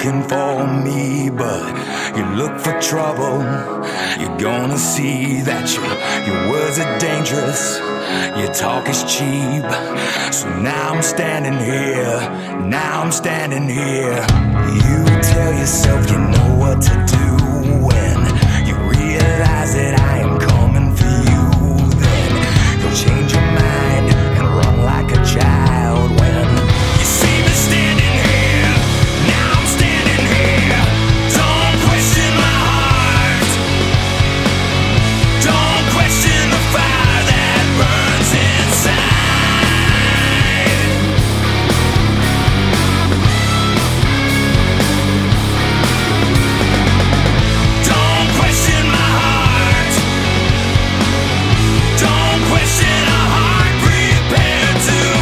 looking for me, but you look for trouble. You're gonna see that your words are dangerous, your talk is cheap. So now I'm standing here, now I'm standing here. You tell yourself you know what to do when you realize that I am coming for you. Then you'll change your mind and run like a child when you see me standing here. Now I'm standing here. Don't question my heart. Don't question the fire that burns inside. Don't question my heart. Don't question a heart prepared to